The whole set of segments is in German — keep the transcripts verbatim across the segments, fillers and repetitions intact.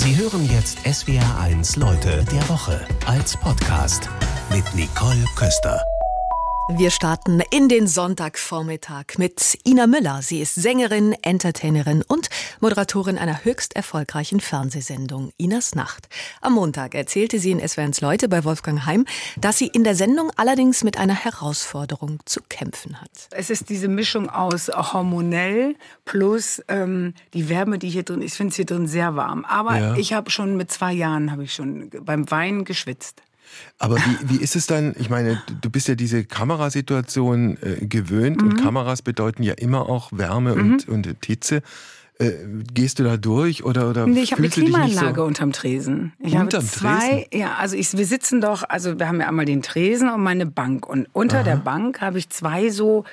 Sie hören jetzt S W R eins Leute der Woche als Podcast mit Nicole Köster. Wir starten in den Sonntagvormittag mit Ina Müller. Sie ist Sängerin, Entertainerin und Moderatorin einer höchst erfolgreichen Fernsehsendung Inas Nacht. Am Montag erzählte sie in S W R eins Leute bei Wolfgang Heim, dass sie in der Sendung allerdings mit einer Herausforderung zu kämpfen hat. Es ist diese Mischung aus hormonell plus ähm, die Wärme, die hier drin ist. Ich finde es hier drin sehr warm. Aber ja. ich habe schon mit zwei Jahren habe ich schon beim Weinen geschwitzt. Aber wie, wie ist es dann, ich meine, du bist ja diese Kamerasituation äh, gewöhnt mhm. und Kameras bedeuten ja immer auch Wärme mhm. und, und Hitze. Äh, gehst du da durch oder, oder nee, ich habe eine Klimaanlage so unterm Tresen. Ich unterm habe zwei, Tresen? Ja, also ich, wir sitzen doch, also wir haben ja einmal den Tresen und meine Bank. Und unter Aha. der Bank habe ich zwei so,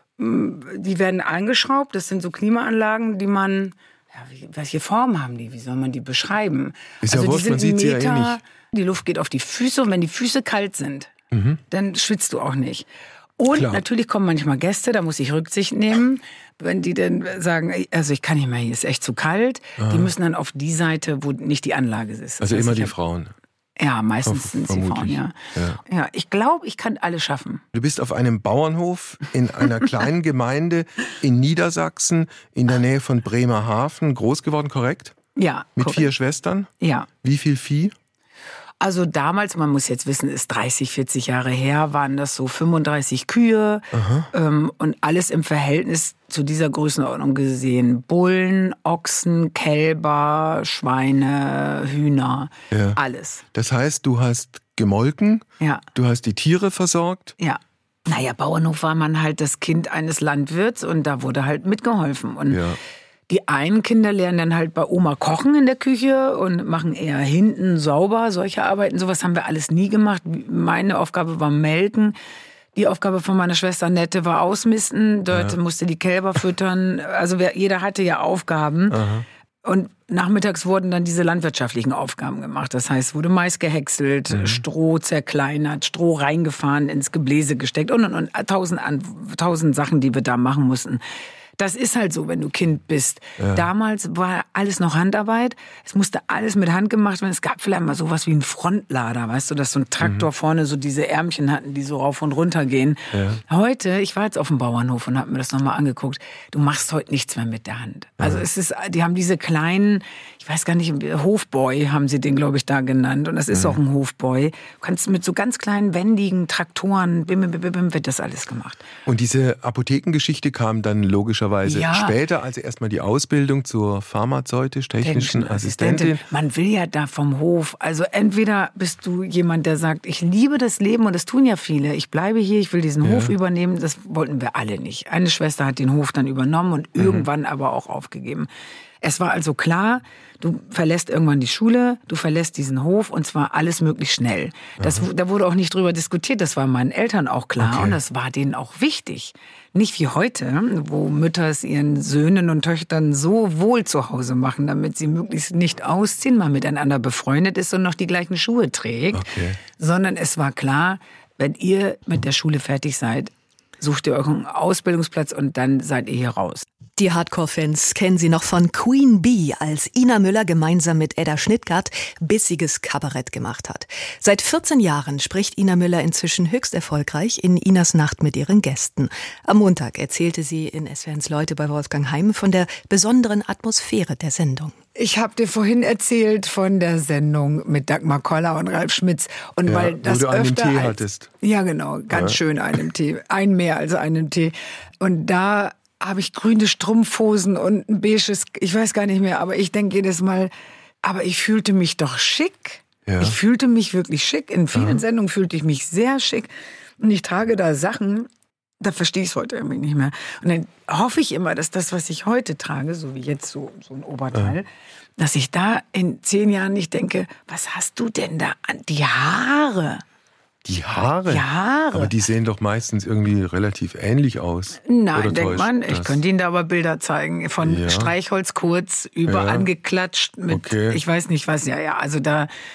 die werden eingeschraubt, das sind so Klimaanlagen, die man, ja, wie, welche Form haben die, wie soll man die beschreiben? Ist also ja wurscht, man sieht sie ja eh nicht. Die Luft geht auf die Füße und wenn die Füße kalt sind, mhm. dann schwitzt du auch nicht. Und Klar. natürlich kommen manchmal Gäste, da muss ich Rücksicht nehmen. Wenn die dann sagen, also ich kann nicht mehr, hier ist echt zu kalt, ah. die müssen dann auf die Seite, wo nicht die Anlage ist. Das also heißt, immer die hab, Frauen? Ja, meistens Ver- sind sie Frauen, ja. ja. ja ich glaube, ich kann alles schaffen. Du bist auf einem Bauernhof in einer kleinen Gemeinde in Niedersachsen in der Nähe von Bremerhaven groß geworden, korrekt? Ja. Mit korrekt. vier Schwestern? Ja. Wie viel Vieh? Also damals, man muss jetzt wissen, ist dreißig, vierzig Jahre her, waren das so fünfunddreißig Kühe ähm, und alles im Verhältnis zu dieser Größenordnung gesehen. Bullen, Ochsen, Kälber, Schweine, Hühner, ja. alles. Das heißt, du hast gemolken, ja. du hast die Tiere versorgt? Ja. Naja, Bauernhof war man halt das Kind eines Landwirts und da wurde halt mitgeholfen. Und ja. die einen Kinder lernen dann halt bei Oma kochen in der Küche und machen eher hinten sauber, solche Arbeiten. Sowas haben wir alles nie gemacht. Meine Aufgabe war melken. Die Aufgabe von meiner Schwester Nette war ausmisten. Dort ja. musste die Kälber füttern. Also wer, jeder hatte ja Aufgaben. Aha. Und nachmittags wurden dann diese landwirtschaftlichen Aufgaben gemacht. Das heißt, wurde Mais gehäckselt, mhm. Stroh zerkleinert, Stroh reingefahren, ins Gebläse gesteckt und, und, und tausend, tausend Sachen, die wir da machen mussten. Das ist halt so, wenn du Kind bist. Ja. Damals war alles noch Handarbeit. Es musste alles mit Hand gemacht werden. Es gab vielleicht mal sowas wie einen Frontlader, weißt du, dass so ein Traktor mhm. vorne so diese Ärmchen hatten, die so rauf und runter gehen. Ja. Heute, ich war jetzt auf dem Bauernhof und habe mir das nochmal angeguckt, du machst heute nichts mehr mit der Hand. Also ja. es ist, die haben diese kleinen, ich weiß gar nicht, Hofboy haben sie den, glaube ich, da genannt. Und das ist mhm. auch ein Hofboy. Du kannst mit so ganz kleinen, wendigen Traktoren, bim, bim, bim, bim, wird das alles gemacht. Und diese Apothekengeschichte kam dann logischerweise Ja. später, also erstmal die Ausbildung zur pharmazeutisch-technischen Assistentin. Assistentin. Man will ja da vom Hof, also entweder bist du jemand, der sagt, ich liebe das Leben und das tun ja viele, ich bleibe hier, ich will diesen ja. Hof übernehmen, das wollten wir alle nicht. Eine Schwester hat den Hof dann übernommen und mhm. irgendwann aber auch aufgegeben. Es war also klar, du verlässt irgendwann die Schule, du verlässt diesen Hof und zwar alles möglichst schnell. Das, da wurde auch nicht drüber diskutiert, das war meinen Eltern auch klar okay. und das war denen auch wichtig. Nicht wie heute, wo Mütter es ihren Söhnen und Töchtern so wohl zu Hause machen, damit sie möglichst nicht ausziehen, mal miteinander befreundet ist und noch die gleichen Schuhe trägt. Okay. Sondern es war klar, wenn ihr mit der Schule fertig seid, sucht ihr euren Ausbildungsplatz und dann seid ihr hier raus. Die Hardcore-Fans kennen sie noch von Queen Bee, als Ina Müller gemeinsam mit Edda Schnittgart bissiges Kabarett gemacht hat. Seit vierzehn Jahren spricht Ina Müller inzwischen höchst erfolgreich in Inas Nacht mit ihren Gästen. Am Montag erzählte sie in S W R eins Leute bei Wolfgang Heim von der besonderen Atmosphäre der Sendung. Ich habe dir vorhin erzählt von der Sendung mit Dagmar Koller und Ralf Schmitz. Und ja, weil das wo du einen öfter Tee als, hattest. Ja, genau, ganz ja. schön einen Tee. Ein mehr als einen Tee. Und da habe ich grüne Strumpfhosen und ein beiges, ich weiß gar nicht mehr, aber ich denke jedes Mal, aber ich fühlte mich doch schick. Ja. Ich fühlte mich wirklich schick. In vielen Aha. Sendungen fühlte ich mich sehr schick. Und ich trage da Sachen, da verstehe ich es heute irgendwie nicht mehr. Und dann hoffe ich immer, dass das, was ich heute trage, so wie jetzt so, so ein Oberteil, ja. dass ich da in zehn Jahren nicht denke, was hast du denn da an? Die Haare. Die Haare? Die Haare. Aber die sehen doch meistens irgendwie relativ ähnlich aus. Nein, denkt man, ich könnte Ihnen da aber Bilder zeigen. Von ja. Streichholz kurz über ja. angeklatscht mit, okay. ich weiß nicht was, ja, ja, also da...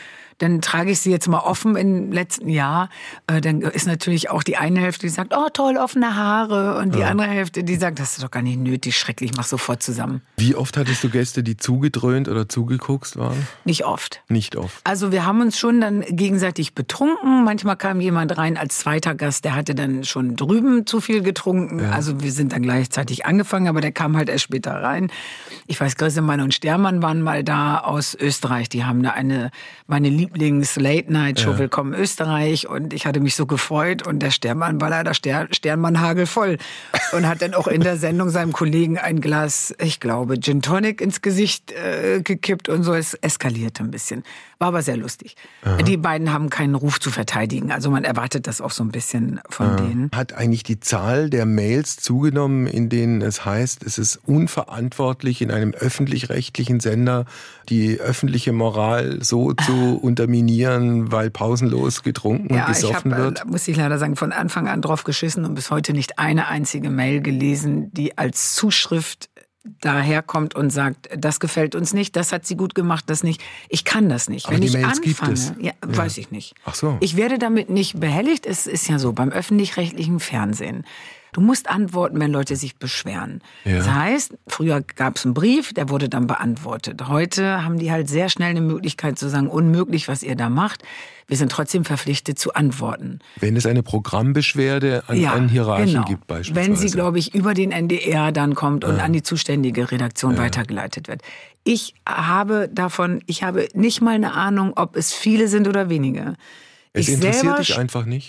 dann trage ich sie jetzt mal offen im letzten Jahr. Äh, dann ist natürlich auch die eine Hälfte, die sagt, oh toll, offene Haare. Und die ja. andere Hälfte, die sagt, das ist doch gar nicht nötig, schrecklich, mach sofort zusammen. Wie oft hattest du Gäste, die zugedröhnt oder zugeguckt waren? Nicht oft. Nicht oft. Also wir haben uns schon dann gegenseitig betrunken. Manchmal kam jemand rein als zweiter Gast, der hatte dann schon drüben zu viel getrunken. Ja. Also wir sind dann gleichzeitig angefangen, aber der kam halt erst später rein. Ich weiß, Grissemann und Stermann waren mal da aus Österreich. Die haben da eine, meine Lieblings-Late-Night-Show ja. Willkommen Österreich. Und ich hatte mich so gefreut. Und der Stermann war leider Ster- Sternmann hagelvoll. Und hat dann auch in der Sendung seinem Kollegen ein Glas, ich glaube, Gin Tonic ins Gesicht äh, gekippt und so. Es eskalierte ein bisschen. War aber sehr lustig. Aha. Die beiden haben keinen Ruf zu verteidigen. Also man erwartet das auch so ein bisschen von Aha. denen. Hat eigentlich die Zahl der Mails zugenommen, in denen es heißt, es ist unverantwortlich, in einem öffentlich-rechtlichen Sender die öffentliche Moral so zu unterminieren, weil pausenlos getrunken ja, und gesoffen ich hab, wird? Muss ich leider sagen, von Anfang an drauf geschissen und bis heute nicht eine einzige Mail gelesen, die als Zuschrift daherkommt und sagt, das gefällt uns nicht, das hat sie gut gemacht, das nicht. Ich kann das nicht. Aber Wenn die ich Mails anfange, gibt es. Ja, ja. weiß ich nicht. Ach so. Ich werde damit nicht behelligt. Es ist ja so, beim öffentlich-rechtlichen Fernsehen. Du musst antworten, wenn Leute sich beschweren. Ja. Das heißt, früher gab es einen Brief, der wurde dann beantwortet. Heute haben die halt sehr schnell eine Möglichkeit zu sagen, unmöglich, was ihr da macht. Wir sind trotzdem verpflichtet zu antworten. Wenn es eine Programmbeschwerde an ja, einen Hierarchen genau. gibt beispielsweise. Wenn sie, glaube ich, über den N D R dann kommt und ja. an die zuständige Redaktion ja. weitergeleitet wird. Ich habe davon, ich habe nicht mal eine Ahnung, ob es viele sind oder wenige. Es ich interessiert selber, dich einfach nicht?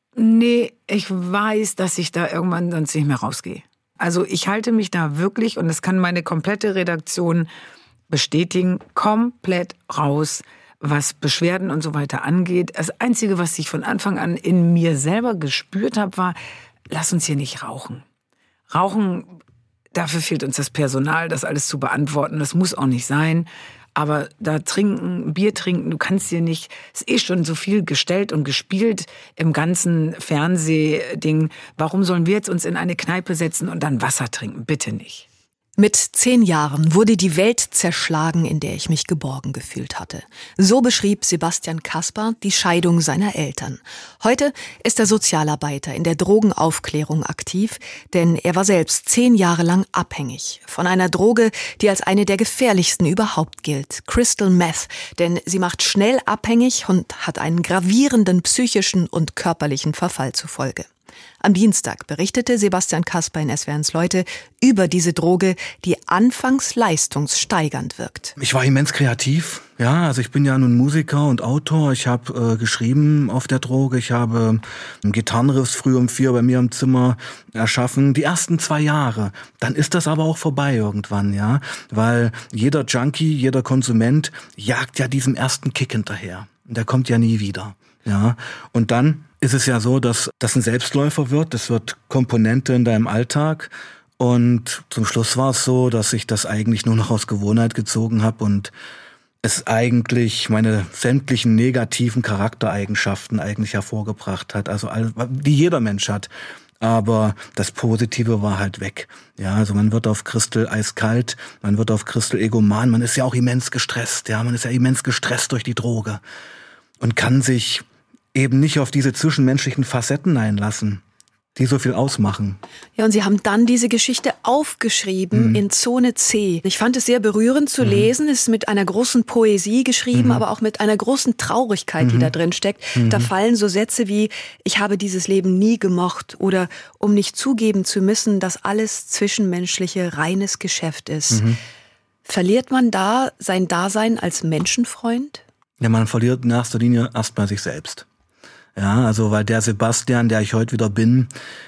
Nee, ich weiß, dass ich da irgendwann sonst nicht mehr rausgehe. Also ich halte mich da wirklich, und das kann meine komplette Redaktion bestätigen, komplett raus, was Beschwerden und so weiter angeht. Das Einzige, was ich von Anfang an in mir selber gespürt habe, war, lass uns hier nicht rauchen. Rauchen, dafür fehlt uns das Personal, das alles zu beantworten. Das muss auch nicht sein. Aber da trinken, Bier trinken, du kannst dir nicht, es ist eh schon so viel gestellt und gespielt im ganzen Fernsehding. Warum sollen wir jetzt uns in eine Kneipe setzen und dann Wasser trinken? Bitte nicht. Mit zehn Jahren wurde die Welt zerschlagen, in der ich mich geborgen gefühlt hatte. So beschrieb Sebastian Kaspar die Scheidung seiner Eltern. Heute ist er Sozialarbeiter in der Drogenaufklärung aktiv, denn er war selbst zehn Jahre lang abhängig von einer Droge, die als eine der gefährlichsten überhaupt gilt, Crystal Meth. Denn sie macht schnell abhängig und hat einen gravierenden psychischen und körperlichen Verfall zur Folge. Am Dienstag berichtete Sebastian Kaspar in S W R eins Leute über diese Droge, die anfangs leistungssteigernd wirkt. Ich war immens kreativ. Ja, also ich bin ja nun Musiker und Autor. Ich habe äh, geschrieben auf der Droge. Ich habe ähm, Gitarrenriffs früh um vier bei mir im Zimmer erschaffen. Die ersten zwei Jahre. Dann ist das aber auch vorbei irgendwann, ja. Weil jeder Junkie, jeder Konsument jagt ja diesem ersten Kick hinterher. Und der kommt ja nie wieder. Ja, und dann ist es ja so, dass das ein Selbstläufer wird. Das wird Komponente in deinem Alltag. Und zum Schluss war es so, dass ich das eigentlich nur noch aus Gewohnheit gezogen habe und es eigentlich meine sämtlichen negativen Charaktereigenschaften eigentlich hervorgebracht hat. Also wie jeder Mensch hat. Aber das Positive war halt weg. Ja, also man wird auf Crystal eiskalt, man wird auf Crystal egoman. Man ist ja auch immens gestresst. Ja, man ist ja immens gestresst durch die Droge und kann sich eben nicht auf diese zwischenmenschlichen Facetten einlassen, die so viel ausmachen. Ja, und Sie haben dann diese Geschichte aufgeschrieben mhm. in Zone C. Ich fand es sehr berührend zu mhm. lesen. Es ist mit einer großen Poesie geschrieben, mhm. aber auch mit einer großen Traurigkeit, mhm. die da drin steckt. Mhm. Da fallen so Sätze wie, ich habe dieses Leben nie gemocht oder um nicht zugeben zu müssen, dass alles Zwischenmenschliche reines Geschäft ist. Mhm. Verliert man da sein Dasein als Menschenfreund? Ja, man verliert in erster Linie erstmal sich selbst. Ja, also weil der Sebastian, der ich heute wieder bin,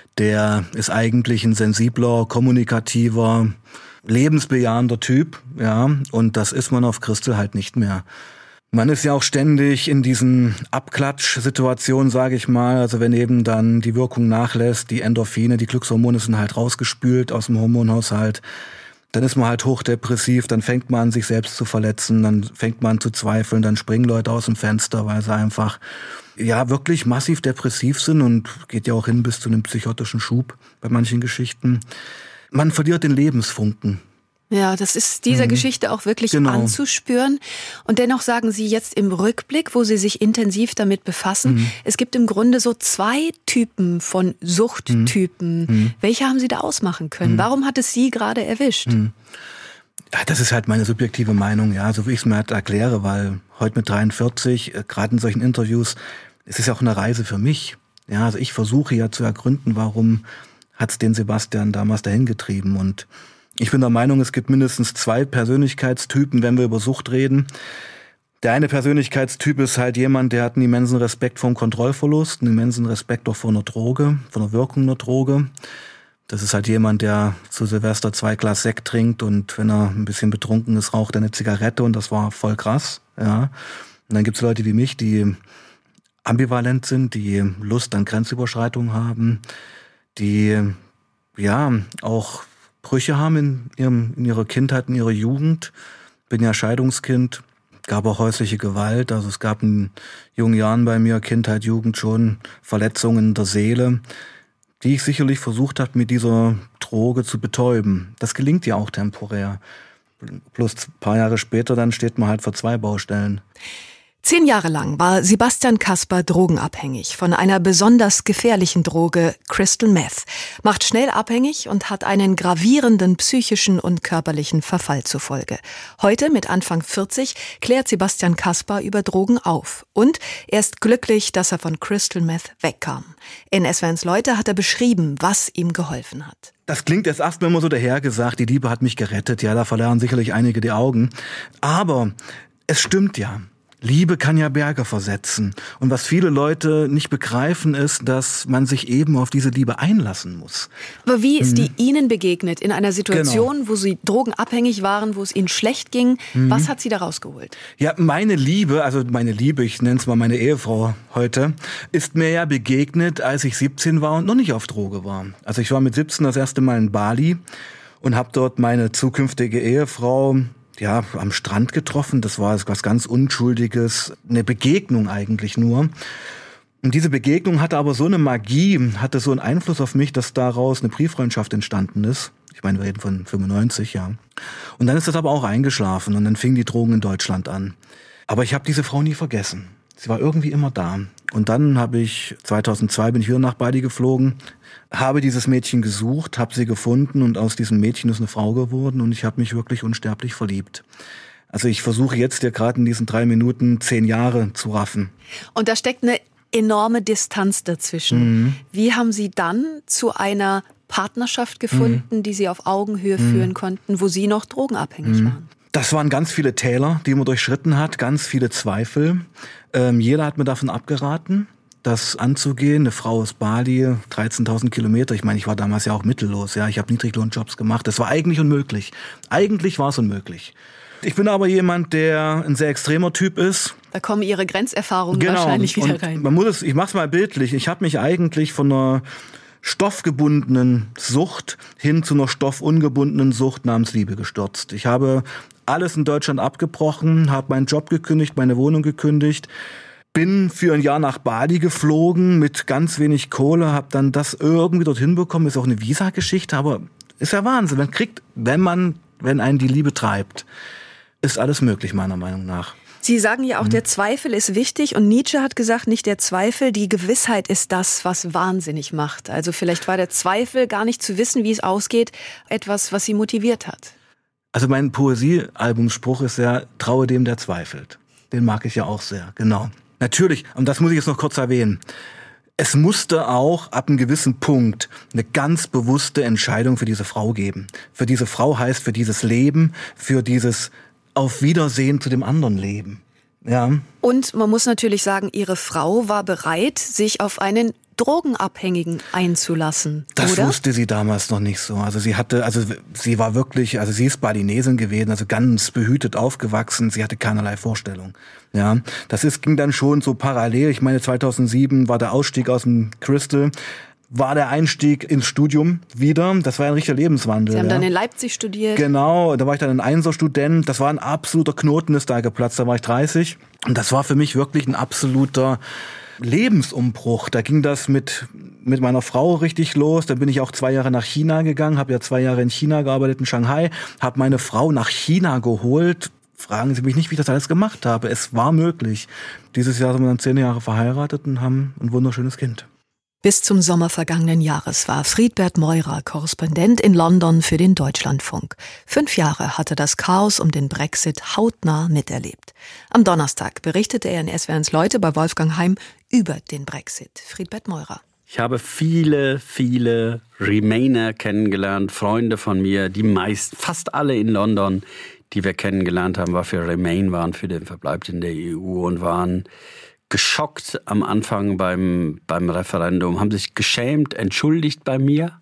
der ist eigentlich ein sensibler, kommunikativer, lebensbejahender Typ, ja, und das ist man auf Crystal halt nicht mehr. Man ist ja auch ständig in diesen Abklatsch-Situationen, sage ich mal, also wenn eben dann die Wirkung nachlässt, die Endorphine, die Glückshormone sind halt rausgespült aus dem Hormonhaushalt, dann ist man halt hochdepressiv, dann fängt man an, sich selbst zu verletzen, dann fängt man an zu zweifeln, dann springen Leute aus dem Fenster, weil sie einfach ja wirklich massiv depressiv sind und geht ja auch hin bis zu einem psychotischen Schub bei manchen Geschichten. Man verliert den Lebensfunken. Ja, das ist dieser mhm. Geschichte auch wirklich genau. anzuspüren. Und dennoch sagen Sie jetzt im Rückblick, wo Sie sich intensiv damit befassen, mhm. es gibt im Grunde so zwei Typen von Suchttypen. Mhm. Welche haben Sie da ausmachen können? Mhm. Warum hat es Sie gerade erwischt? Mhm. Ja, das ist halt meine subjektive Meinung, ja, so wie ich es mir halt erkläre, weil heute mit dreiundvierzig, äh, gerade in solchen Interviews, es ist ja auch eine Reise für mich. Ja, also ich versuche ja zu ergründen, warum hat es den Sebastian damals dahin getrieben. Und ich bin der Meinung, es gibt mindestens zwei Persönlichkeitstypen, wenn wir über Sucht reden. Der eine Persönlichkeitstyp ist halt jemand, der hat einen immensen Respekt vor dem Kontrollverlust, einen immensen Respekt auch vor einer Droge, vor der Wirkung einer Droge. Das ist halt jemand, der zu Silvester zwei Glas Sekt trinkt und wenn er ein bisschen betrunken ist, raucht er eine Zigarette und das war voll krass. Ja. Und dann gibt's Leute wie mich, die ambivalent sind, die Lust an Grenzüberschreitung haben, die ja auch Brüche haben in, ihrem, in ihrer Kindheit, in ihrer Jugend. Bin ja Scheidungskind, gab auch häusliche Gewalt. Also es gab in jungen Jahren bei mir, Kindheit, Jugend schon, Verletzungen der Seele, die ich sicherlich versucht habe, mit dieser Droge zu betäuben. Das gelingt ja auch temporär. Plus ein paar Jahre später, dann steht man halt vor zwei Baustellen. Zehn Jahre lang war Sebastian Kasper drogenabhängig von einer besonders gefährlichen Droge, Crystal Meth, macht schnell abhängig und hat einen gravierenden psychischen und körperlichen Verfall zur Folge. Heute, mit Anfang vierzig, klärt Sebastian Kasper über Drogen auf. Und er ist glücklich, dass er von Crystal Meth wegkam. In S W R eins Leute hat er beschrieben, was ihm geholfen hat. Das klingt jetzt erstmal immer so dahergesagt, die Liebe hat mich gerettet. Ja, da verlernen sicherlich einige die Augen. Aber es stimmt ja. Liebe kann ja Berge versetzen. Und was viele Leute nicht begreifen, ist, dass man sich eben auf diese Liebe einlassen muss. Aber wie ist die Ihnen begegnet in einer Situation, genau. wo Sie drogenabhängig waren, wo es Ihnen schlecht ging? Mhm. Was hat Sie da rausgeholt? Ja, meine Liebe, also meine Liebe, ich nenne es mal meine Ehefrau heute, ist mir ja begegnet, als ich siebzehn war und noch nicht auf Droge war. Also ich war mit siebzehn das erste Mal in Bali und habe dort meine zukünftige Ehefrau ja, am Strand getroffen. Das war was ganz Unschuldiges, eine Begegnung eigentlich nur. Und diese Begegnung hatte aber so eine Magie, hatte so einen Einfluss auf mich, dass daraus eine Brieffreundschaft entstanden ist. Ich meine, wir reden von fünfundneunzig, ja. Und dann ist das aber auch eingeschlafen und dann fingen die Drogen in Deutschland an. Aber ich habe diese Frau nie vergessen. Sie war irgendwie immer da. Und dann habe ich, zweitausendzwei bin ich wieder nach Bali geflogen, habe dieses Mädchen gesucht, habe sie gefunden und aus diesem Mädchen ist eine Frau geworden und ich habe mich wirklich unsterblich verliebt. Also ich versuche jetzt dir gerade in diesen drei Minuten zehn Jahre zu raffen. Und da steckt eine enorme Distanz dazwischen. Mhm. Wie haben Sie dann zu einer Partnerschaft gefunden, mhm. die Sie auf Augenhöhe mhm. führen konnten, wo Sie noch drogenabhängig mhm. waren? Das waren ganz viele Täler, die man durchschritten hat, ganz viele Zweifel. Ähm, jeder hat mir davon abgeraten, das anzugehen. Eine Frau aus Bali, dreizehntausend Kilometer. Ich meine, ich war damals ja auch mittellos. Ja, ich habe Niedriglohnjobs gemacht. Das war eigentlich unmöglich. Eigentlich war es unmöglich. Ich bin aber jemand, der ein sehr extremer Typ ist. Da kommen Ihre Grenzerfahrungen genau. wahrscheinlich wieder und rein. Man muss es, ich mach's mal bildlich. Ich habe mich eigentlich von einer stoffgebundenen Sucht hin zu einer stoffungebundenen Sucht namens Liebe gestürzt. Ich habe alles in Deutschland abgebrochen, habe meinen Job gekündigt, meine Wohnung gekündigt, bin für ein Jahr nach Bali geflogen mit ganz wenig Kohle, habe dann das irgendwie dorthin bekommen. Ist auch eine Visa-Geschichte, aber ist ja Wahnsinn. Man kriegt, wenn man, wenn einen die Liebe treibt, ist alles möglich, meiner Meinung nach. Sie sagen ja auch, der Zweifel ist wichtig und Nietzsche hat gesagt, nicht der Zweifel, die Gewissheit ist das, was wahnsinnig macht. Also vielleicht war der Zweifel, gar nicht zu wissen, wie es ausgeht, etwas, was Sie motiviert hat. Also mein Poesiealbumspruch ist ja, traue dem, der zweifelt. Den mag ich ja auch sehr, genau. Natürlich, und das muss ich jetzt noch kurz erwähnen, es musste auch ab einem gewissen Punkt eine ganz bewusste Entscheidung für diese Frau geben. Für diese Frau heißt für dieses Leben, für dieses Auf Wiedersehen zu dem anderen Leben. Ja. Und man muss natürlich sagen, Ihre Frau war bereit, sich auf einen Drogenabhängigen einzulassen, das oder? wusste sie damals noch nicht so. Also sie hatte, also sie war wirklich, also sie ist Balinesin gewesen, also ganz behütet aufgewachsen. Sie hatte keinerlei Vorstellung. Ja, das ist, ging dann schon so parallel. Ich meine, zweitausendsieben war der Ausstieg aus dem Crystal, war der Einstieg ins Studium wieder. Das war ein richtiger Lebenswandel. Sie haben ja. dann in Leipzig studiert. Genau, da war ich dann ein Einser-Student. Das war ein absoluter Knoten, ist da geplatzt. Da war ich dreißig. Und das war für mich wirklich ein absoluter Lebensumbruch. Da ging das mit mit meiner Frau richtig los. Dann bin ich auch zwei Jahre nach China gegangen, habe ja zwei Jahre in China gearbeitet, in Shanghai, habe meine Frau nach China geholt. Fragen Sie mich nicht, wie ich das alles gemacht habe. Es war möglich. Dieses Jahr sind wir dann zehn Jahre verheiratet und haben ein wunderschönes Kind. Bis zum Sommer vergangenen Jahres war Friedbert Meurer Korrespondent in London für den Deutschlandfunk. Fünf Jahre hatte das Chaos um den Brexit hautnah miterlebt. Am Donnerstag berichtete er in S W R eins Leute bei Wolfgang Heim über den Brexit. Friedbert Meurer. Ich habe viele, viele Remainer kennengelernt, Freunde von mir, die meist, fast alle in London, die wir kennengelernt haben, war für Remain, waren für den Verbleib in der E U und waren geschockt am Anfang beim, beim Referendum, haben sich geschämt, entschuldigt bei mir.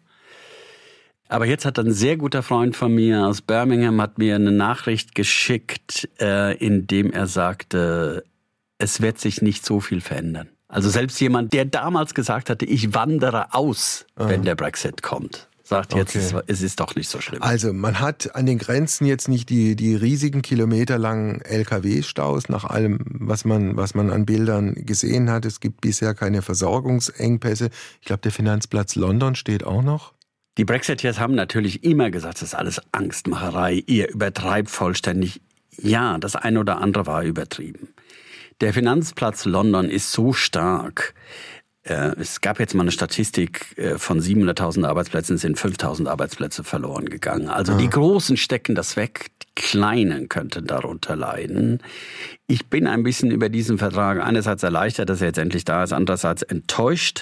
Aber jetzt hat ein sehr guter Freund von mir aus Birmingham hat mir eine Nachricht geschickt, äh, in dem er sagte, es wird sich nicht so viel verändern. Also selbst jemand, der damals gesagt hatte, ich wandere aus, ah. wenn der Brexit kommt, sagt jetzt, okay. es ist doch nicht so schlimm. Also man hat an den Grenzen jetzt nicht die, die riesigen kilometerlangen L K W-Staus, nach allem, was man, was man an Bildern gesehen hat. Es gibt bisher keine Versorgungsengpässe. Ich glaube, der Finanzplatz London steht auch noch. Die Brexiteers haben natürlich immer gesagt, das ist alles Angstmacherei, ihr übertreibt vollständig. Ja, das eine oder andere war übertrieben. Der Finanzplatz London ist so stark. Es gab jetzt mal eine Statistik, von siebenhunderttausend Arbeitsplätzen sind fünftausend Arbeitsplätze verloren gegangen. Also die Großen stecken das weg, die Kleinen könnten darunter leiden. Ich bin ein bisschen über diesen Vertrag einerseits erleichtert, dass er jetzt endlich da ist, andererseits enttäuscht.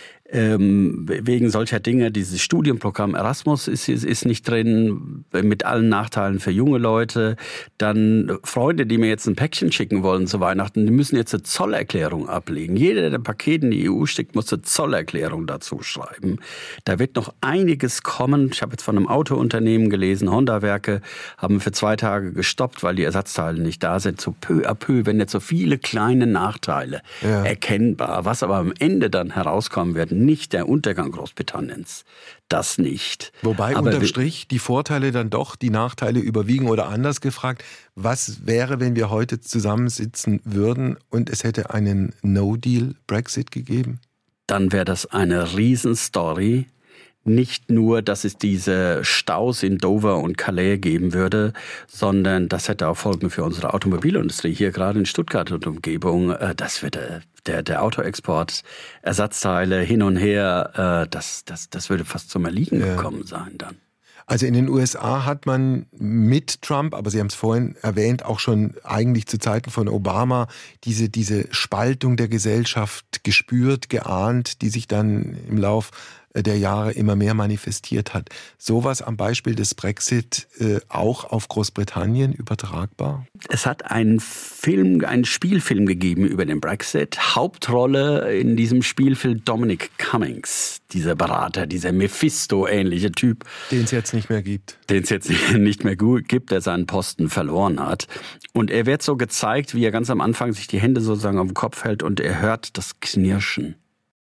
Ähm, wegen solcher Dinge, dieses Studienprogramm Erasmus ist, ist, ist nicht drin, mit allen Nachteilen für junge Leute. Dann Freunde, die mir jetzt ein Päckchen schicken wollen zu Weihnachten, die müssen jetzt eine Zollerklärung ablegen. Jeder, der ein Paket in die E U schickt, muss eine Zollerklärung dazu schreiben. Da wird noch einiges kommen. Ich habe jetzt von einem Autounternehmen gelesen, Honda-Werke haben für zwei Tage gestoppt, weil die Ersatzteile nicht da sind. So peu à peu, wenn jetzt so viele kleine Nachteile ja. erkennbar. Was aber am Ende dann herauskommen wird, nicht der Untergang Großbritanniens. Das nicht. Wobei Aber unterm Strich die Vorteile dann doch, die Nachteile überwiegen oder anders gefragt, was wäre, wenn wir heute zusammensitzen würden und es hätte einen No-Deal-Brexit gegeben? Dann wäre das eine Riesenstory. Nicht nur, dass es diese Staus in Dover und Calais geben würde, sondern das hätte auch Folgen für unsere Automobilindustrie hier gerade in Stuttgart und Umgebung. Das würde der, der Autoexport, Ersatzteile hin und her, das, das, das würde fast zum Erliegen ja. gekommen sein dann. Also in den U S A hat man mit Trump, aber Sie haben es vorhin erwähnt, auch schon eigentlich zu Zeiten von Obama, diese, diese Spaltung der Gesellschaft gespürt, geahnt, die sich dann im Lauf der Jahre immer mehr manifestiert hat. Sowas am Beispiel des Brexit äh, auch auf Großbritannien übertragbar? Es hat einen Film, einen Spielfilm gegeben über den Brexit. Hauptrolle in diesem Spielfilm Dominic Cummings, dieser Berater, dieser Mephisto-ähnliche Typ. Den es jetzt nicht mehr gibt. Den es jetzt nicht mehr gibt, der seinen Posten verloren hat. Und er wird so gezeigt, wie er ganz am Anfang sich die Hände sozusagen auf den Kopf hält und er hört das Knirschen.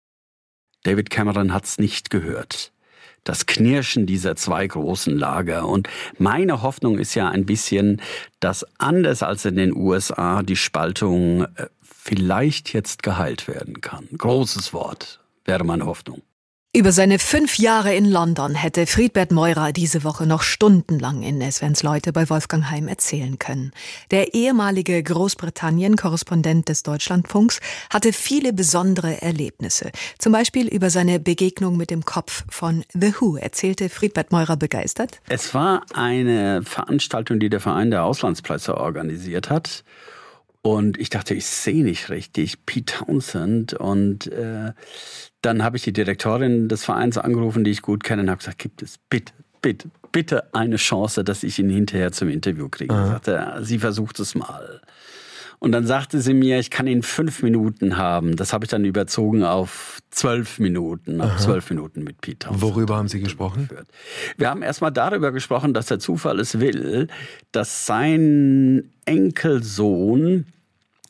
David Cameron hat's nicht gehört. Das Knirschen dieser zwei großen Lager. Und meine Hoffnung ist ja ein bisschen, dass anders als in den U S A die Spaltung vielleicht jetzt geheilt werden kann. Großes Wort, wäre meine Hoffnung. Über seine fünf Jahre in London hätte Friedbert Meurer diese Woche noch stundenlang in S W R eins Leute bei Wolfgang Heim erzählen können. Der ehemalige Großbritannien-Korrespondent des Deutschlandfunks hatte viele besondere Erlebnisse. Zum Beispiel über seine Begegnung mit dem Kopf von The Who, erzählte Friedbert Meurer begeistert. Es war eine Veranstaltung, die der Verein der Auslandsplätze organisiert hat. Und ich dachte, ich sehe nicht richtig Pete Townsend. Und äh, dann habe ich die Direktorin des Vereins angerufen, die ich gut kenne, und habe gesagt, gibt es bitte, bitte, bitte eine Chance, dass ich ihn hinterher zum Interview kriege. Mhm. Ich sagte, sie versucht es mal. Und dann sagte sie mir, ich kann ihn fünf Minuten haben. Das habe ich dann überzogen auf zwölf Minuten, auf zwölf Minuten mit Pete Townsend. Worüber haben Sie gesprochen? Wir haben erstmal darüber gesprochen, dass der Zufall es will, dass sein Enkelsohn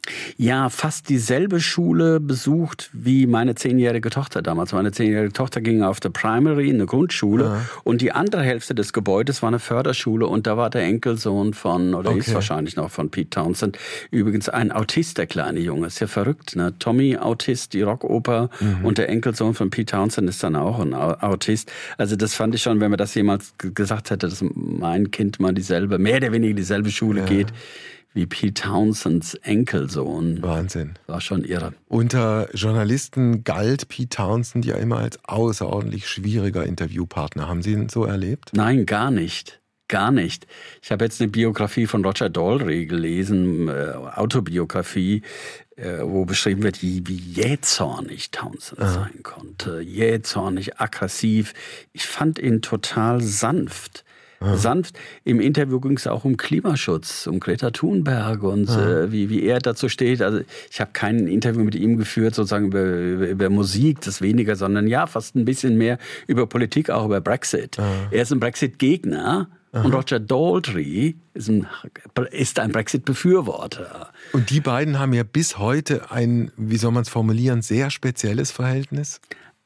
Ja, fast dieselbe Schule besucht wie meine zehnjährige Tochter damals. Meine zehnjährige Tochter ging auf der Primary, eine Grundschule. Ja. Und die andere Hälfte des Gebäudes war eine Förderschule. Und da war der Enkelsohn von, oder okay. ist wahrscheinlich noch von Pete Townshend, übrigens ein Autist, der kleine Junge. Ist ja verrückt, ne? Tommy Autist, die Rockoper. Mhm. Und der Enkelsohn von Pete Townshend ist dann auch ein Autist. Also das fand ich schon, wenn man das jemals gesagt hätte, dass mein Kind mal dieselbe, mehr oder weniger dieselbe Schule ja. geht, wie Pete Townsends Enkelsohn. Wahnsinn. War schon irre. Unter Journalisten galt Pete Townshend ja immer als außerordentlich schwieriger Interviewpartner. Haben Sie ihn so erlebt? Nein, gar nicht. Gar nicht. Ich habe jetzt eine Biografie von Roger Daltrey gelesen, äh, Autobiografie, äh, wo beschrieben wird, wie, wie jähzornig Townshend Aha. sein konnte. Jähzornig, aggressiv. Ich fand ihn total sanft. Ja. Sanft. Im Interview ging es auch um Klimaschutz, um Greta Thunberg und ja. äh, wie, wie er dazu steht. Also ich habe kein Interview mit ihm geführt, sozusagen über, über, über Musik, das weniger, sondern ja, fast ein bisschen mehr über Politik, auch über Brexit. Ja. Er ist ein Brexit-Gegner. Aha. Und Roger Daltrey ist ein, ist ein Brexit-Befürworter. Und die beiden haben ja bis heute ein, wie soll man es formulieren, sehr spezielles Verhältnis?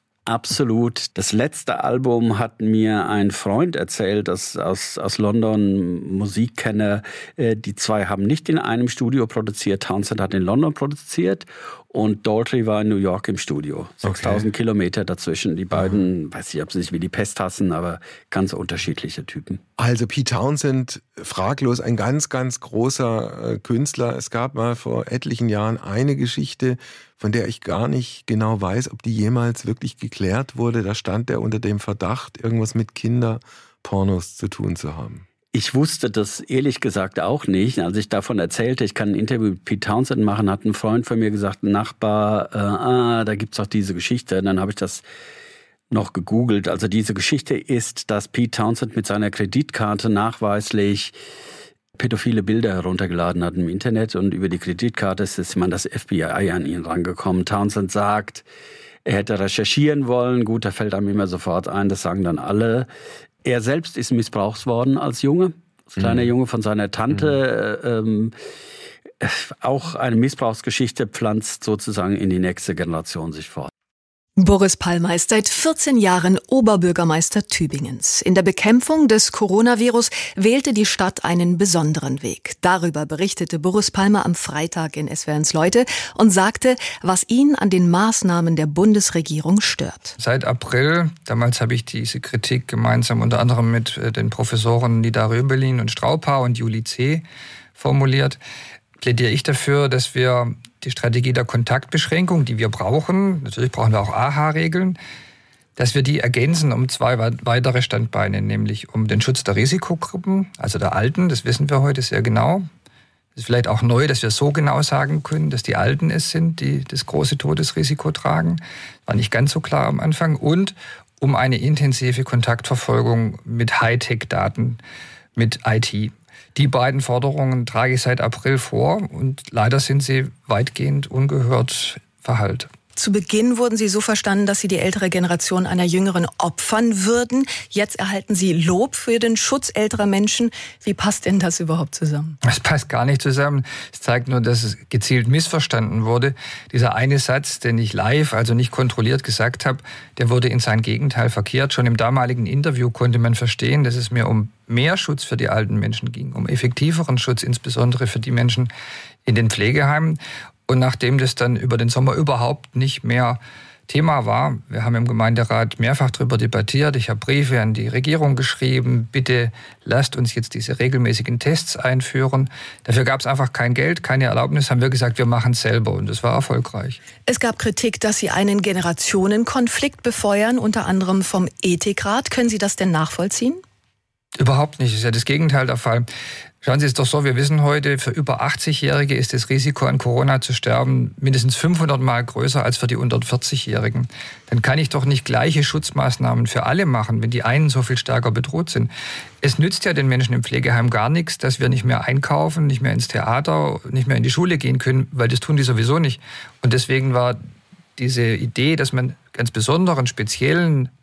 Absolut. Das letzte Album hat mir ein Freund erzählt, das aus, aus London, Musikkenner. Die zwei haben nicht in einem Studio produziert. Townshend hat in London produziert und Daltrey war in New York im Studio. sechstausend okay. Kilometer dazwischen. Die beiden, ja. weiß nicht, ob sie sich wie die Pest hassen, aber ganz unterschiedliche Typen. Also Pete Townshend, fraglos ein ganz, ganz großer Künstler. Es gab mal vor etlichen Jahren eine Geschichte, von der ich gar nicht genau weiß, ob die jemals wirklich geklärt wurde. Da stand er unter dem Verdacht, irgendwas mit Kinderpornos zu tun zu haben. Ich wusste das ehrlich gesagt auch nicht. Als ich davon erzählte, ich kann ein Interview mit Pete Townshend machen, hat ein Freund von mir gesagt, ein Nachbar, äh, ah, da gibt's auch diese Geschichte. Und dann habe ich das noch gegoogelt. Also diese Geschichte ist, dass Pete Townshend mit seiner Kreditkarte nachweislich pädophile Bilder heruntergeladen hat im Internet und über die Kreditkarte ist man das F B I an ihn rangekommen. Townshend sagt, er hätte recherchieren wollen. Gut, da fällt einem immer sofort ein, das sagen dann alle. Er selbst ist missbraucht worden als Junge, als kleiner mhm. Junge von seiner Tante. Mhm. Ähm, auch eine Missbrauchsgeschichte pflanzt sozusagen in die nächste Generation sich fort. Boris Palmer ist seit vierzehn Jahren Oberbürgermeister Tübingens. In der Bekämpfung des Coronavirus wählte die Stadt einen besonderen Weg. Darüber berichtete Boris Palmer am Freitag in S W R eins Leute und sagte, was ihn an den Maßnahmen der Bundesregierung stört. Seit April, damals habe ich diese Kritik gemeinsam unter anderem mit den Professoren Nida Röbelin und Straupar und Juli C. formuliert, plädiere ich dafür, dass wir die Strategie der Kontaktbeschränkung, die wir brauchen, natürlich brauchen wir auch A H A-Regeln, dass wir die ergänzen um zwei weitere Standbeine, nämlich um den Schutz der Risikogruppen, also der Alten, das wissen wir heute sehr genau. Es ist vielleicht auch neu, dass wir so genau sagen können, dass die Alten es sind, die das große Todesrisiko tragen. War nicht ganz so klar am Anfang. Und um eine intensive Kontaktverfolgung mit Hightech-Daten, mit I T. Die beiden Forderungen trage ich seit April vor und leider sind sie weitgehend ungehört verhallt. Zu Beginn wurden Sie so verstanden, dass Sie die ältere Generation einer jüngeren opfern würden. Jetzt erhalten Sie Lob für den Schutz älterer Menschen. Wie passt denn das überhaupt zusammen? Es passt gar nicht zusammen. Es zeigt nur, dass es gezielt missverstanden wurde. Dieser eine Satz, den ich live, also nicht kontrolliert gesagt habe, der wurde in sein Gegenteil verkehrt. Schon im damaligen Interview konnte man verstehen, dass es mir um mehr Schutz für die alten Menschen ging, um effektiveren Schutz, insbesondere für die Menschen in den Pflegeheimen. Und nachdem das dann über den Sommer überhaupt nicht mehr Thema war, wir haben im Gemeinderat mehrfach darüber debattiert, ich habe Briefe an die Regierung geschrieben, bitte lasst uns jetzt diese regelmäßigen Tests einführen. Dafür gab es einfach kein Geld, keine Erlaubnis, haben wir gesagt, wir machen es selber und das war erfolgreich. Es gab Kritik, dass Sie einen Generationenkonflikt befeuern, unter anderem vom Ethikrat. Können Sie das denn nachvollziehen? Überhaupt nicht, das ist ja das Gegenteil der Fall. Schauen Sie, es ist doch so, wir wissen heute, für über achtzig-Jährige ist das Risiko an Corona zu sterben mindestens fünfhundert Mal größer als für die unter vierzig-Jährigen. Dann kann ich doch nicht gleiche Schutzmaßnahmen für alle machen, wenn die einen so viel stärker bedroht sind. Es nützt ja den Menschen im Pflegeheim gar nichts, dass wir nicht mehr einkaufen, nicht mehr ins Theater, nicht mehr in die Schule gehen können, weil das tun die sowieso nicht. Und deswegen war diese Idee, dass man ganz besonderen, speziellen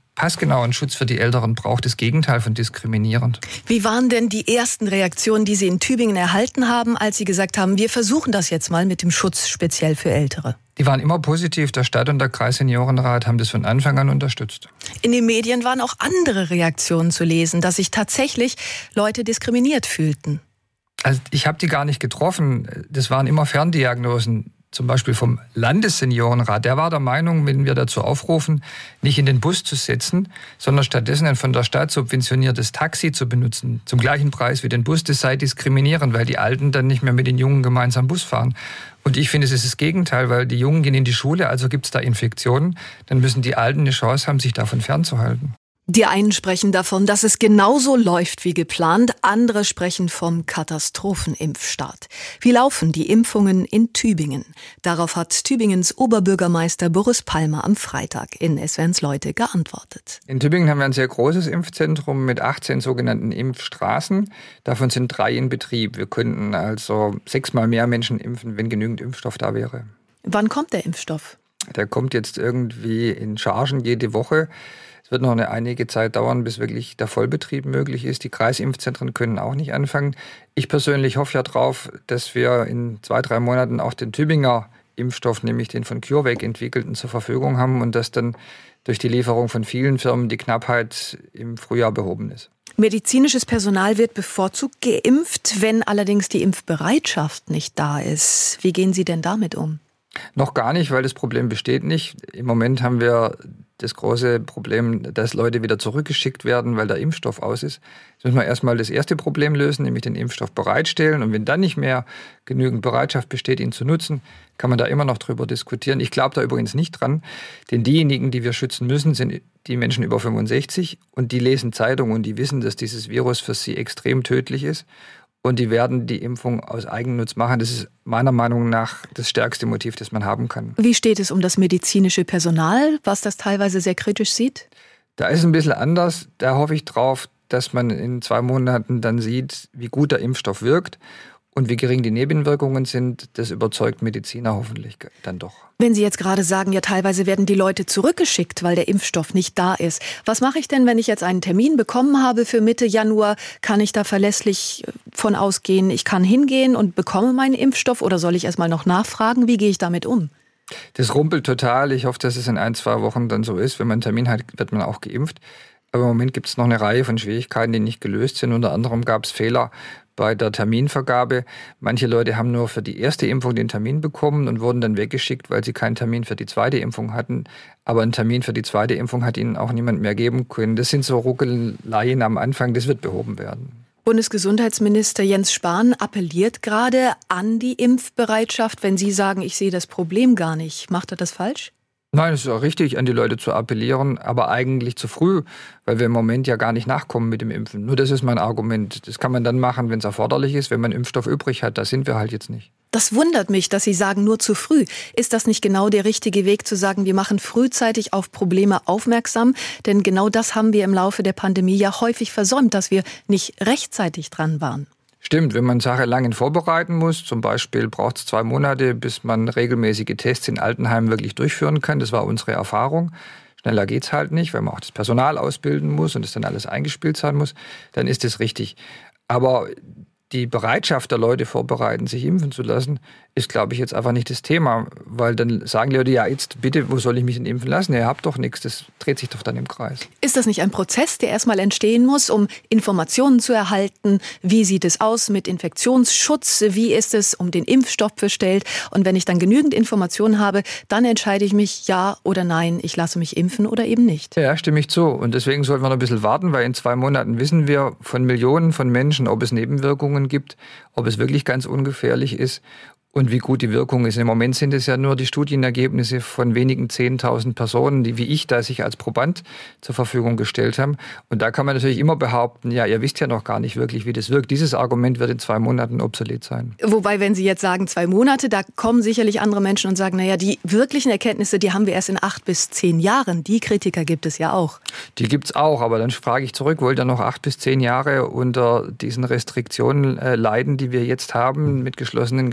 passgenauen Schutz für die Älteren braucht, das Gegenteil von diskriminierend. Wie waren denn die ersten Reaktionen, die Sie in Tübingen erhalten haben, als Sie gesagt haben, wir versuchen das jetzt mal mit dem Schutz speziell für Ältere? Die waren immer positiv. Der Stadt- und der Kreisseniorenrat haben das von Anfang an unterstützt. In den Medien waren auch andere Reaktionen zu lesen, dass sich tatsächlich Leute diskriminiert fühlten. Also ich habe die gar nicht getroffen. Das waren immer Ferndiagnosen. Zum Beispiel vom Landesseniorenrat, der war der Meinung, wenn wir dazu aufrufen, nicht in den Bus zu setzen, sondern stattdessen ein von der Stadt subventioniertes Taxi zu benutzen, zum gleichen Preis wie den Bus, das sei diskriminierend, weil die Alten dann nicht mehr mit den Jungen gemeinsam Bus fahren. Und ich finde, es ist das Gegenteil, weil die Jungen gehen in die Schule, also gibt es da Infektionen, dann müssen die Alten eine Chance haben, sich davon fernzuhalten. Die einen sprechen davon, dass es genauso läuft wie geplant, andere sprechen vom Katastrophenimpfstart. Wie laufen die Impfungen in Tübingen? Darauf hat Tübingens Oberbürgermeister Boris Palmer am Freitag in S W R's Leute geantwortet. In Tübingen haben wir ein sehr großes Impfzentrum mit achtzehn sogenannten Impfstraßen. Davon sind drei in Betrieb. Wir könnten also sechsmal mehr Menschen impfen, wenn genügend Impfstoff da wäre. Wann kommt der Impfstoff? Der kommt jetzt irgendwie in Chargen jede Woche. Es wird noch eine einige Zeit dauern, bis wirklich der Vollbetrieb möglich ist. Die Kreisimpfzentren können auch nicht anfangen. Ich persönlich hoffe ja drauf, dass wir in zwei, drei Monaten auch den Tübinger Impfstoff, nämlich den von CureVac entwickelten, zur Verfügung haben und dass dann durch die Lieferung von vielen Firmen die Knappheit im Frühjahr behoben ist. Medizinisches Personal wird bevorzugt geimpft, wenn allerdings die Impfbereitschaft nicht da ist. Wie gehen Sie denn damit um? Noch gar nicht, weil das Problem besteht nicht. Im Moment haben wir das große Problem, dass Leute wieder zurückgeschickt werden, weil der Impfstoff aus ist. Jetzt müssen wir erstmal das erste Problem lösen, nämlich den Impfstoff bereitstellen. Und wenn dann nicht mehr genügend Bereitschaft besteht, ihn zu nutzen, kann man da immer noch drüber diskutieren. Ich glaube da übrigens nicht dran, denn diejenigen, die wir schützen müssen, sind die Menschen über fünfundsechzig und die lesen Zeitungen und die wissen, dass dieses Virus für sie extrem tödlich ist. Und die werden die Impfung aus Eigennutz machen. Das ist meiner Meinung nach das stärkste Motiv, das man haben kann. Wie steht es um das medizinische Personal, was das teilweise sehr kritisch sieht? Da ist es ein bisschen anders. Da hoffe ich drauf, dass man in zwei Monaten dann sieht, wie gut der Impfstoff wirkt und wie gering die Nebenwirkungen sind. Das überzeugt Mediziner hoffentlich dann doch. Wenn Sie jetzt gerade sagen, ja teilweise werden die Leute zurückgeschickt, weil der Impfstoff nicht da ist. Was mache ich denn, wenn ich jetzt einen Termin bekommen habe für Mitte Januar? Kann ich da verlässlich von ausgehen, ich kann hingehen und bekomme meinen Impfstoff oder soll ich erst mal noch nachfragen? Wie gehe ich damit um? Das rumpelt total. Ich hoffe, dass es in ein, zwei Wochen dann so ist. Wenn man einen Termin hat, wird man auch geimpft. Aber im Moment gibt es noch eine Reihe von Schwierigkeiten, die nicht gelöst sind. Unter anderem gab es Fehler bei der Terminvergabe. Manche Leute haben nur für die erste Impfung den Termin bekommen und wurden dann weggeschickt, weil sie keinen Termin für die zweite Impfung hatten. Aber einen Termin für die zweite Impfung hat ihnen auch niemand mehr geben können. Das sind so Ruckeleien am Anfang, das wird behoben werden. Bundesgesundheitsminister Jens Spahn appelliert gerade an die Impfbereitschaft. Wenn Sie sagen, ich sehe das Problem gar nicht, macht er das falsch? Nein, es ist auch richtig, an die Leute zu appellieren, aber eigentlich zu früh, weil wir im Moment ja gar nicht nachkommen mit dem Impfen. Nur das ist mein Argument. Das kann man dann machen, wenn es erforderlich ist, wenn man Impfstoff übrig hat. Da sind wir halt jetzt nicht. Das wundert mich, dass Sie sagen, nur zu früh. Ist das nicht genau der richtige Weg, zu sagen, wir machen frühzeitig auf Probleme aufmerksam? Denn genau das haben wir im Laufe der Pandemie ja häufig versäumt, dass wir nicht rechtzeitig dran waren. Stimmt, wenn man Sache lange vorbereiten muss, zum Beispiel braucht es zwei Monate, bis man regelmäßige Tests in Altenheimen wirklich durchführen kann. Das war unsere Erfahrung. Schneller geht's halt nicht, weil man auch das Personal ausbilden muss und es dann alles eingespielt sein muss. Dann ist es richtig. Aber die Bereitschaft der Leute vorbereiten, sich impfen zu lassen, ist, glaube ich, jetzt einfach nicht das Thema. Weil dann sagen die Leute, ja, jetzt bitte, wo soll ich mich denn impfen lassen? Ihr habt doch nichts, das dreht sich doch dann im Kreis. Ist das nicht ein Prozess, der erstmal entstehen muss, um Informationen zu erhalten? Wie sieht es aus mit Infektionsschutz? Wie ist es um den Impfstoff bestellt? Und wenn ich dann genügend Informationen habe, dann entscheide ich mich, ja oder nein, ich lasse mich impfen oder eben nicht. Ja, stimme ich zu. Und deswegen sollten wir noch ein bisschen warten, weil in zwei Monaten wissen wir von Millionen von Menschen, ob es Nebenwirkungen gibt, ob es wirklich ganz ungefährlich ist und wie gut die Wirkung ist. Im Moment sind es ja nur die Studienergebnisse von wenigen zehntausend Personen, die wie ich da sich als Proband zur Verfügung gestellt haben. Und da kann man natürlich immer behaupten, ja, ihr wisst ja noch gar nicht wirklich, wie das wirkt. Dieses Argument wird in zwei Monaten obsolet sein. Wobei, wenn Sie jetzt sagen zwei Monate, da kommen sicherlich andere Menschen und sagen, naja, die wirklichen Erkenntnisse, die haben wir erst in acht bis zehn Jahren. Die Kritiker gibt es ja auch. Die gibt's auch, aber dann frage ich zurück, wollt ihr noch acht bis zehn Jahre unter diesen Restriktionen äh, leiden, die wir jetzt haben, mit geschlossenen Geschäften,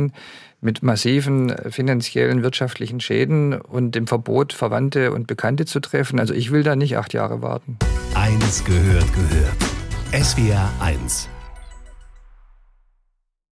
Geschichten mit massiven finanziellen, wirtschaftlichen Schäden und dem Verbot, Verwandte und Bekannte zu treffen. Also ich will da nicht acht Jahre warten. Eins gehört gehört. S W R eins